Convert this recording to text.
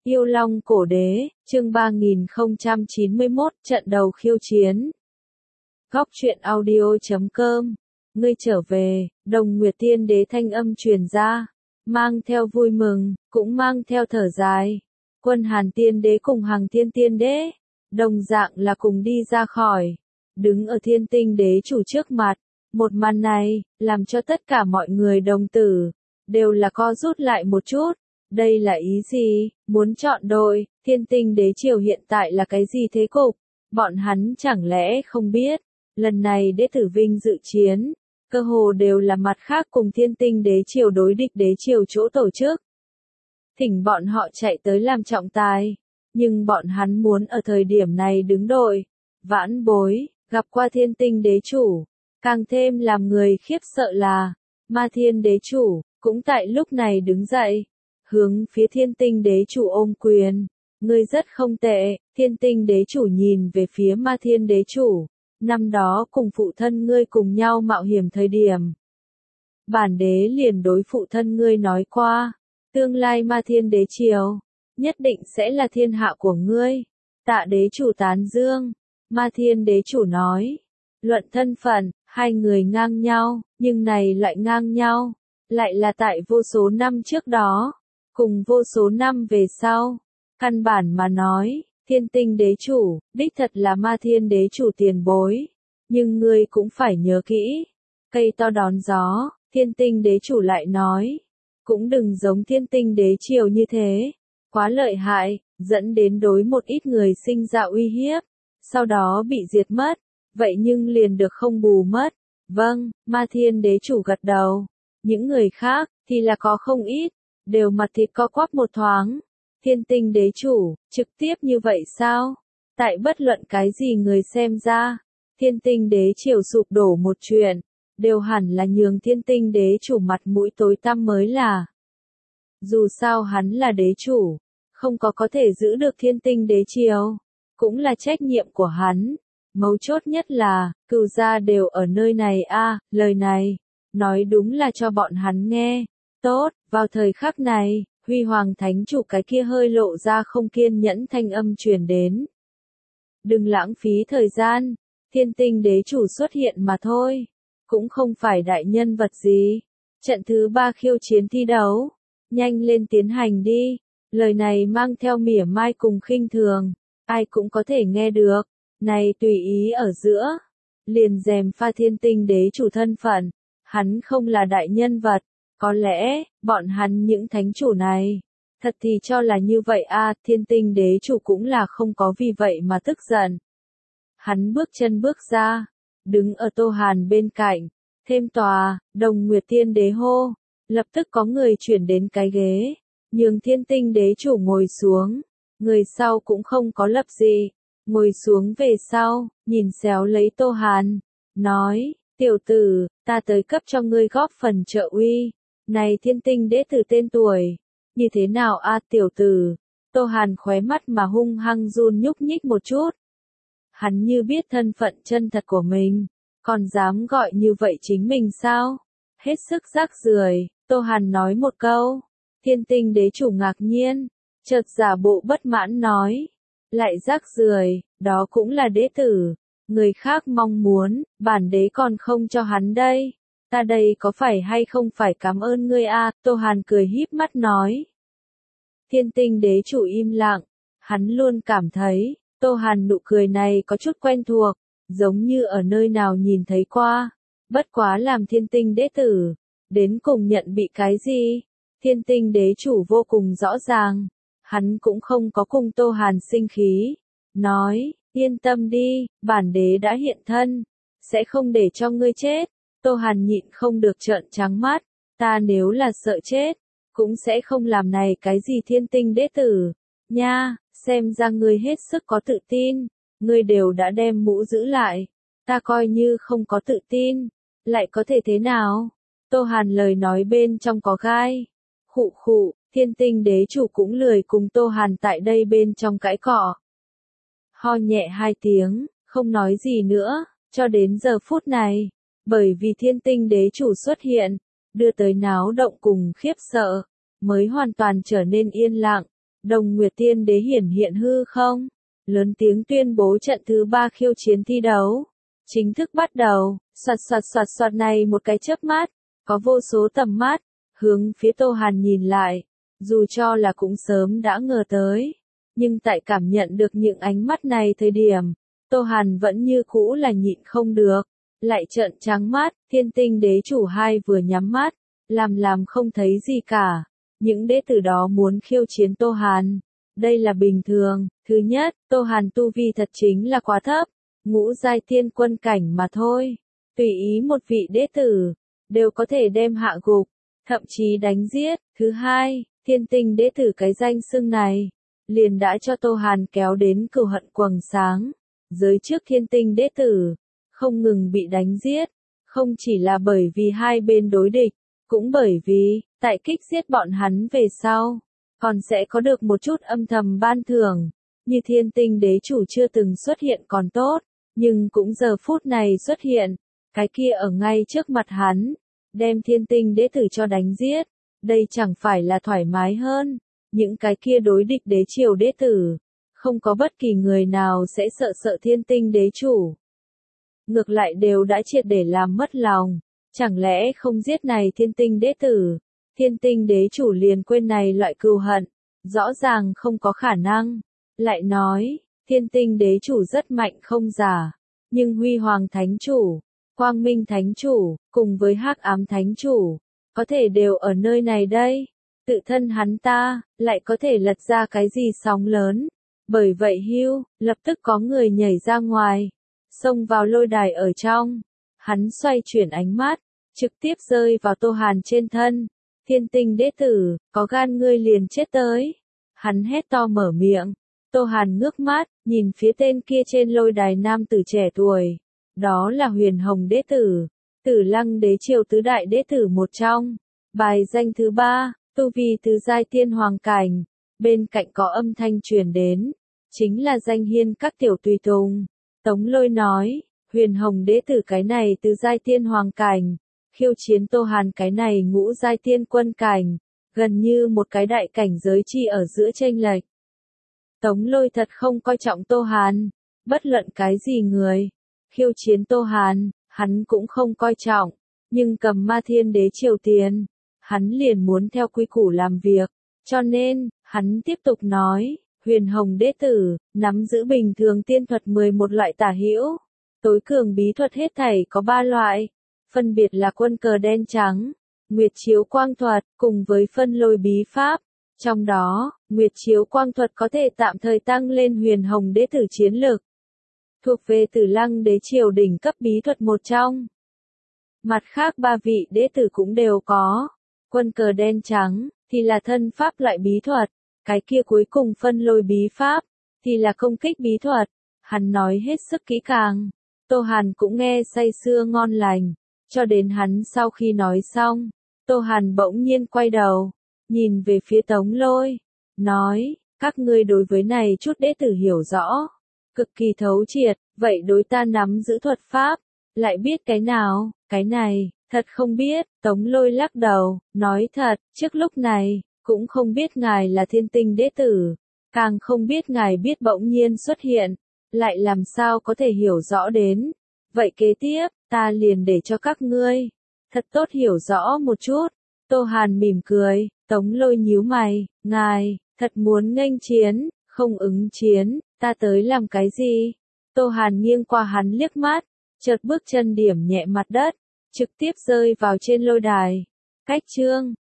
Yêu Long Cổ Đế, chương 3091, trận đầu khiêu chiến. Góc truyện audio.com. Ngươi trở về, Đồng Nguyệt Tiên Đế thanh âm truyền ra, mang theo vui mừng, cũng mang theo thở dài. Quân Hàn Tiên Đế cùng Hằng Thiên Tiên Đế, đồng dạng là cùng đi ra khỏi, đứng ở Thiên Tinh Đế chủ trước mặt. Một màn này, làm cho tất cả mọi người đồng tử, đều là co rút lại một chút. Đây là ý gì? Muốn chọn đội, Thiên Tinh Đế triều hiện tại là cái gì thế cục? Bọn hắn chẳng lẽ không biết, lần này Đế Tử Vinh dự chiến, cơ hồ đều là mặt khác cùng Thiên Tinh Đế triều đối địch đế triều chỗ tổ chức. Thỉnh bọn họ chạy tới làm trọng tài, nhưng bọn hắn muốn ở thời điểm này đứng đội, vãn bối, gặp qua Thiên Tinh Đế chủ. Càng thêm làm người khiếp sợ là, Ma Thiên Đế chủ, cũng tại lúc này đứng dậy, hướng phía Thiên Tinh Đế chủ ôm quyền. Ngươi rất không tệ. Thiên Tinh Đế chủ nhìn về phía Ma Thiên Đế chủ, năm đó cùng phụ thân ngươi cùng nhau mạo hiểm thời điểm. Bản đế liền đối phụ thân ngươi nói qua, tương lai Ma Thiên Đế triều, nhất định sẽ là thiên hạ của ngươi. Tạ đế chủ tán dương. Ma Thiên Đế chủ nói, luận thân phận, hai người ngang nhau, nhưng này lại ngang nhau, lại là tại vô số năm trước đó, cùng vô số năm về sau. Căn bản mà nói, Thiên Tinh Đế chủ, đích thật là Ma Thiên Đế chủ tiền bối, nhưng ngươi cũng phải nhớ kỹ. Cây to đón gió, Thiên Tinh Đế chủ lại nói, cũng đừng giống Thiên Tinh Đế triều như thế, quá lợi hại, dẫn đến đối một ít người sinh ra uy hiếp, sau đó bị diệt mất. Vậy nhưng liền được không bù mất. Vâng, Ma Thiên Đế chủ gật đầu. Những người khác, thì là có không ít, đều mặt thịt co quắp một thoáng. Thiên Tinh Đế chủ, trực tiếp như vậy sao? Tại bất luận cái gì người xem ra, Thiên Tinh Đế triều sụp đổ một chuyện, đều hẳn là nhường Thiên Tinh Đế chủ mặt mũi tối tăm mới là. Dù sao hắn là đế chủ, không có thể giữ được Thiên Tinh Đế triều, cũng là trách nhiệm của hắn. Mấu chốt nhất là, cửu gia đều ở nơi này a, lời này, nói đúng là cho bọn hắn nghe. Tốt, vào thời khắc này, Huy Hoàng Thánh chủ cái kia hơi lộ ra không kiên nhẫn thanh âm truyền đến. Đừng lãng phí thời gian, Thiên Tinh Đế chủ xuất hiện mà thôi, cũng không phải đại nhân vật gì. Trận thứ 3 khiêu chiến thi đấu, nhanh lên tiến hành đi. Lời này mang theo mỉa mai cùng khinh thường, ai cũng có thể nghe được. Này tùy ý ở giữa, liền dèm pha Thiên Tinh Đế chủ thân phận, hắn không là đại nhân vật, có lẽ, bọn hắn những thánh chủ này, thật thì cho là như vậy a. Thiên Tinh Đế chủ cũng là không có vì vậy mà tức giận. Hắn bước chân bước ra, đứng ở Tô Hàn bên cạnh, thêm tòa, Đồng Nguyệt Tiên Đế hô, lập tức có người chuyển đến cái ghế, nhường Thiên Tinh Đế chủ ngồi xuống, người sau cũng không có lập gì. Ngồi xuống về sau, nhìn xéo lấy Tô Hàn, nói, tiểu tử, ta tới cấp cho ngươi góp phần trợ uy, này Thiên Tinh Đế tử tên tuổi, như thế nào a tiểu tử? Tô Hàn khóe mắt mà hung hăng run nhúc nhích một chút. Hắn như biết thân phận chân thật của mình, còn dám gọi như vậy chính mình sao? Hết sức rác rưởi. Tô Hàn nói một câu. Thiên Tinh Đế chủ ngạc nhiên, chợt giả bộ bất mãn nói, lại rác rưởi, đó cũng là đế tử, người khác mong muốn, bản đế còn không cho hắn đây, ta đây có phải hay không phải cảm ơn ngươi a? Tô Hàn cười híp mắt nói. Thiên Tinh Đế chủ im lặng, hắn luôn cảm thấy, Tô Hàn nụ cười này có chút quen thuộc, giống như ở nơi nào nhìn thấy qua, bất quá làm Thiên Tinh Đế tử, đến cùng nhận bị cái gì? Thiên Tinh Đế chủ vô cùng rõ ràng. Hắn cũng không có cùng Tô Hàn sinh khí, nói, yên tâm đi, bản đế đã hiện thân, sẽ không để cho ngươi chết. Tô Hàn nhịn không được trợn trắng mắt, ta nếu là sợ chết, cũng sẽ không làm này cái gì Thiên Tinh Đế tử, nha, xem ra ngươi hết sức có tự tin, ngươi đều đã đem mũ giữ lại, ta coi như không có tự tin, lại có thể thế nào? Tô Hàn lời nói bên trong có gai, khụ khụ. Thiên Tinh Đế chủ cũng lười cùng Tô Hàn tại đây bên trong cãi cọ. Ho nhẹ 2 tiếng, không nói gì nữa, cho đến giờ phút này, bởi vì Thiên Tinh Đế chủ xuất hiện, đưa tới náo động cùng khiếp sợ, mới hoàn toàn trở nên yên lặng. Đồng Nguyệt Tiên Đế hiển hiện hư không, lớn tiếng tuyên bố trận thứ 3 khiêu chiến thi đấu chính thức bắt đầu. Soạt soạt soạt soạt, này một cái chớp mắt, có vô số tầm mắt hướng phía Tô Hàn nhìn lại, dù cho là cũng sớm đã ngờ tới, nhưng tại cảm nhận được những ánh mắt này thời điểm, Tô Hàn vẫn như cũ là nhịn không được, lại trợn trắng mắt. Thiên Tinh Đế chủ hai vừa nhắm mắt, làm không thấy gì cả. Những đệ tử đó muốn khiêu chiến Tô Hàn, đây là bình thường. Thứ nhất, Tô Hàn tu vi thật chính là quá thấp, ngũ giai thiên quân cảnh mà thôi. Tùy ý một vị đệ tử, đều có thể đem hạ gục, thậm chí đánh giết. Thứ hai, Thiên Tinh Đế tử cái danh xưng này, liền đã cho Tô Hàn kéo đến cừu hận quầng sáng. Giới trước Thiên Tinh Đế tử, không ngừng bị đánh giết, không chỉ là bởi vì hai bên đối địch, cũng bởi vì, tại kích giết bọn hắn về sau, còn sẽ có được một chút âm thầm ban thưởng, như Thiên Tinh Đế chủ chưa từng xuất hiện còn tốt, nhưng cũng giờ phút này xuất hiện, cái kia ở ngay trước mặt hắn, đem Thiên Tinh Đế tử cho đánh giết, đây chẳng phải là thoải mái hơn. Những cái kia đối địch đế triều đế tử, không có bất kỳ người nào sẽ sợ Thiên Tinh Đế chủ. Ngược lại đều đã triệt để làm mất lòng, chẳng lẽ không giết này Thiên Tinh Đế tử, Thiên Tinh Đế chủ liền quên này loại cừu hận, rõ ràng không có khả năng. Lại nói, Thiên Tinh Đế chủ rất mạnh không giả, nhưng Huy Hoàng Thánh chủ, Quang Minh Thánh chủ, cùng với Hắc Ám Thánh chủ, có thể đều ở nơi này đây. Tự thân hắn ta, lại có thể lật ra cái gì sóng lớn. Bởi vậy lập tức có người nhảy ra ngoài, xông vào lôi đài ở trong. Hắn xoay chuyển ánh mắt, trực tiếp rơi vào Tô Hàn trên thân. Thiên Tinh Đế tử, có gan ngươi liền chết tới. Hắn hét to mở miệng. Tô Hàn ngước mắt, nhìn phía tên kia trên lôi đài nam tử trẻ tuổi. Đó là Huyền Hồng Đế tử, Tử Lăng Đế triều tứ đại đế tử một trong. Bài danh thứ 3, tu vi tứ giai tiên hoàng cảnh. Bên cạnh có âm thanh truyền đến, chính là danh hiên các tiểu tùy tùng. Tống Lôi nói, Huyền Hồng Đế tử cái này tứ giai tiên hoàng cảnh, khiêu chiến Tô Hàn cái này ngũ giai tiên quân cảnh, gần như một cái đại cảnh giới chi ở giữa chênh lệch. Tống Lôi thật không coi trọng Tô Hàn, bất luận cái gì người khiêu chiến Tô Hàn, hắn cũng không coi trọng, nhưng cầm Ma Thiên Đế triều tiền, hắn liền muốn theo quy củ làm việc, cho nên, hắn tiếp tục nói, Huyền Hồng Đế tử, nắm giữ bình thường tiên thuật 11 loại tả hữu, tối cường bí thuật hết thảy có 3 loại, phân biệt là quân cờ đen trắng, Nguyệt chiếu quang thuật, cùng với phân lôi bí pháp. Trong đó, Nguyệt chiếu quang thuật có thể tạm thời tăng lên Huyền Hồng Đế tử chiến lực, thuộc về Tử Lăng Đế triều đỉnh cấp bí thuật một trong. Mặt khác 3 vị đế tử cũng đều có. Quân cờ đen trắng, thì là thân pháp loại bí thuật, cái kia cuối cùng phân lôi bí pháp, thì là công kích bí thuật. Hắn nói hết sức kỹ càng. Tô Hàn cũng nghe say sưa ngon lành, cho đến hắn sau khi nói xong, Tô Hàn bỗng nhiên quay đầu, nhìn về phía Tống Lôi, nói, các ngươi đối với này chút đế tử hiểu rõ, cực kỳ thấu triệt, vậy đối ta nắm giữ thuật pháp, lại biết cái nào, cái này, thật không biết. Tống Lôi lắc đầu, nói thật, trước lúc này, cũng không biết ngài là Thiên Tinh Đế tử, càng không biết ngài biết bỗng nhiên xuất hiện, lại làm sao có thể hiểu rõ đến. Vậy kế tiếp, ta liền để cho các ngươi thật tốt hiểu rõ một chút. Tô Hàn mỉm cười. Tống Lôi nhíu mày, ngài thật muốn nghênh chiến, không ứng chiến, ta tới làm cái gì? Tô Hàn nghiêng qua hắn liếc mắt, chợt bước chân điểm nhẹ mặt đất, trực tiếp rơi vào trên lôi đài. Cách chương